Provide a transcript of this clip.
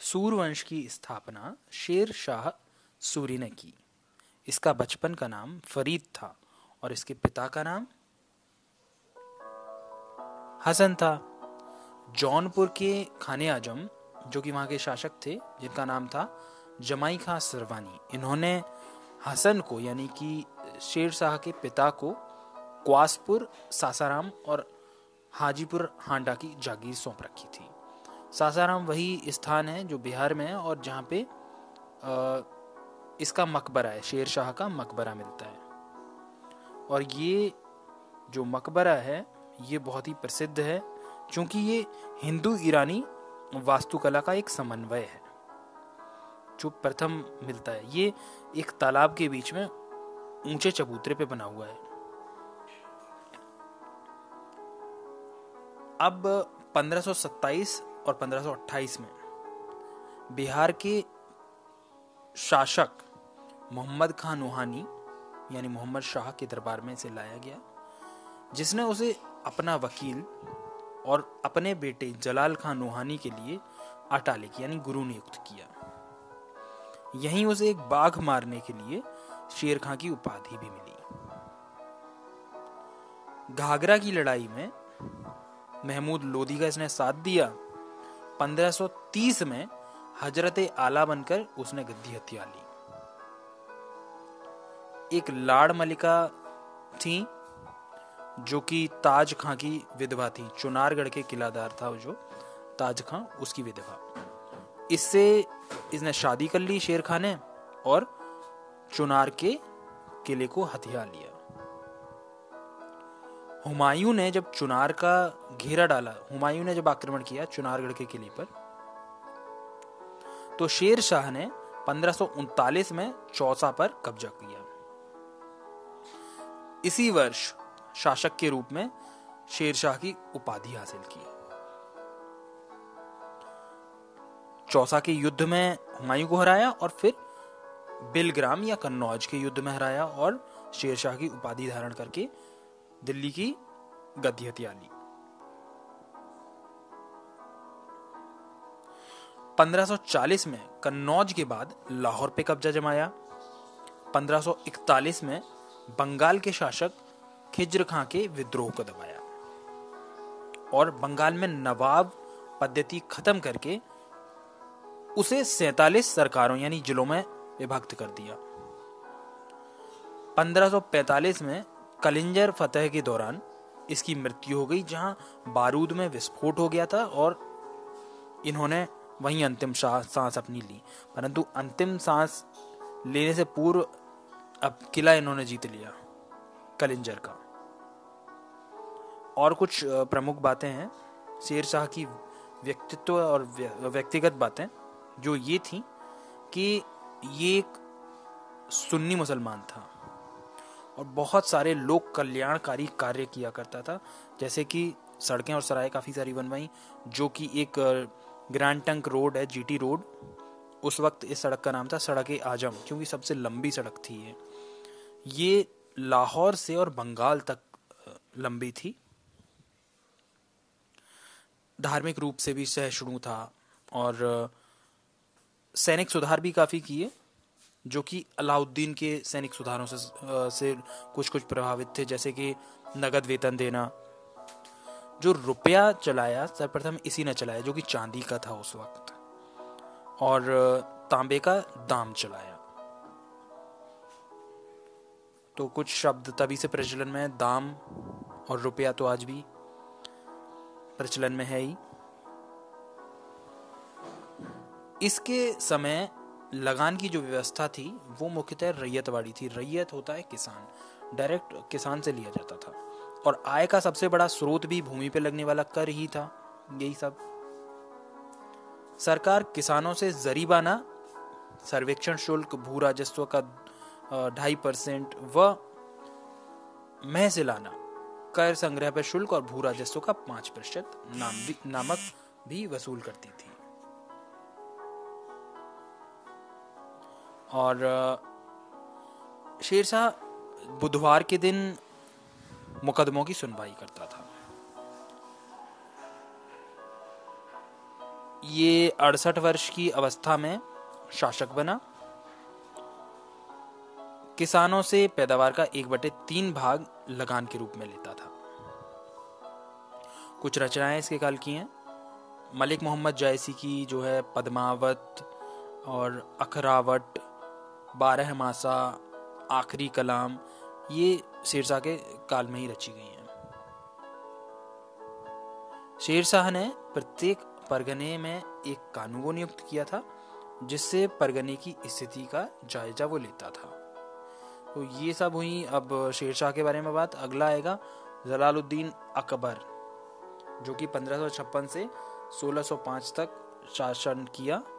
सूर्यवंश की स्थापना शेर शाह सूरी ने की। इसका बचपन का नाम फरीद था और इसके पिता का नाम हसन था। जौनपुर के खाने आजम, जो कि वहाँ के शासक थे, जिनका नाम था जमाई खां सरवानी, इन्होंने हसन को यानी कि शेर शाह के पिता को क्वासपुर, सासाराम और हाजीपुर हांडा की जागीर सौंप रखी थी। सासाराम वही स्थान है जो बिहार में है और जहाँ पे इसका मकबरा है, शेर शाह का मकबरा मिलता है। और ये जो मकबरा है ये बहुत ही प्रसिद्ध है क्योंकि ये हिंदू ईरानी वास्तुकला का एक समन्वय है जो प्रथम मिलता है। ये एक तालाब के बीच में ऊंचे चबूतरे पे बना हुआ है। अब 1527 और 1528 में बिहार के शासक मोहम्मद खान नूहानी यानी मोहम्मद शाह के दरबार में इसे लाया गया, जिसने उसे अपना वकील और अपने बेटे जलाल खान नूहानी के लिए अटालिक यानी गुरु नियुक्त किया। यहीं उसे एक बाघ मारने के लिए शेर खां की उपाधि भी मिली। घाघरा की लड़ाई में महमूद लोदी का इसने साथ दिया। 1530 में हजरत आला बनकर उसने गद्दी हथिया ली। एक लाड़ मलिका थी जो कि ताज खां की विधवा थी। चुनारगढ़ के किलादार था जो ताज खां, उसकी विधवा। इससे इसने शादी कर ली शेर खान ने और चुनार के किले को हथिया लिया। हुमायूं ने जब चुनार का घेरा डाला, हुमायूं ने जब आक्रमण किया चुनारगढ़ के किले पर, तो शेर शाह ने 1539 में चौसा पर कब्जा किया। इसी वर्ष शासक के रूप में शेर शाह की उपाधि हासिल की। चौसा के युद्ध में हुमायूं को हराया और फिर बिलग्राम या कन्नौज के युद्ध में हराया और शेर शाह की उपाधि धारण करके दिल्ली की गद्दी हथिया ली। 1540 में कन्नौज के बाद लाहौर पे कब्जा जमाया। 1541 में बंगाल के शासक खिज्र खां के विद्रोह को दबाया और बंगाल में नवाब पद्धति खत्म करके उसे 47 सरकारों यानी जिलों में विभक्त कर दिया। 1545 में कलिंजर फतह के दौरान इसकी मृत्यु हो गई, जहां बारूद में विस्फोट हो गया था और इन्होंने वहीं अंतिम सांस अपनी ली। परंतु अंतिम सांस लेने से पूर्व अब किला इन्होंने जीत लिया कलिंजर का। और कुछ प्रमुख बातें हैं शेर शाह की व्यक्तित्व और व्यक्तिगत बातें, जो ये थी कि ये एक सुन्नी मुसलमान था और बहुत सारे लोक कल्याणकारी कार्य किया करता था, जैसे कि सड़कें और सराय काफ़ी सारी बनवाई, जो कि एक ग्रैंड टंक रोड है, जीटी रोड। उस वक्त इस सड़क का नाम था सड़क-ए-आजम, क्योंकि सबसे लंबी सड़क थी ये लाहौर से और बंगाल तक लंबी थी। धार्मिक रूप से भी सहिष्णु था और सैनिक सुधार भी काफ़ी किए, जो कि अलाउद्दीन के सैनिक सुधारों से कुछ प्रभावित थे, जैसे कि नगद वेतन देना। जो रुपया चलाया सर्वप्रथम इसी ने चलाया, जो कि चांदी का था उस वक्त, और तांबे का दाम चलाया। तो कुछ शब्द तभी से प्रचलन में है, दाम और रुपया तो आज भी प्रचलन में है ही। इसके समय लगान की जो व्यवस्था थी वो मुख्यतः रैयतवाड़ी थी। रैयत होता है किसान, डायरेक्ट किसान से लिया जाता था और आय का सबसे बड़ा स्रोत भी भूमि पर लगने वाला कर ही था। यही सब सरकार किसानों से जरीबाना, सर्वेक्षण शुल्क, भू राजस्व का 2.5% व महसिलाना कर संग्रह पर शुल्क और भू राजस्व का 5% नामक भी वसूल करती थी। और शेरशाह बुधवार के दिन मुकदमों की सुनवाई करता था। ये 68 वर्ष की अवस्था में शासक बना। किसानों से पैदावार का 1/3 भाग लगान के रूप में लेता था। कुछ रचनाएं इसके काल की हैं। मलिक मोहम्मद जायसी की जो है पद्मावत और अखरावट, 12 मासा, आखिरी कलाम, ये शेरशाह के काल में ही रची गई हैं। शेरशाह ने प्रत्येक परगने में एक कानून नियुक्त किया था जिससे परगने की स्थिति का जायजा वो लेता था। तो ये सब हुई अब शेरशाह के बारे में बात। अगला आएगा जलालुद्दीन अकबर, जो कि 1556 से 1605 तक शासन किया।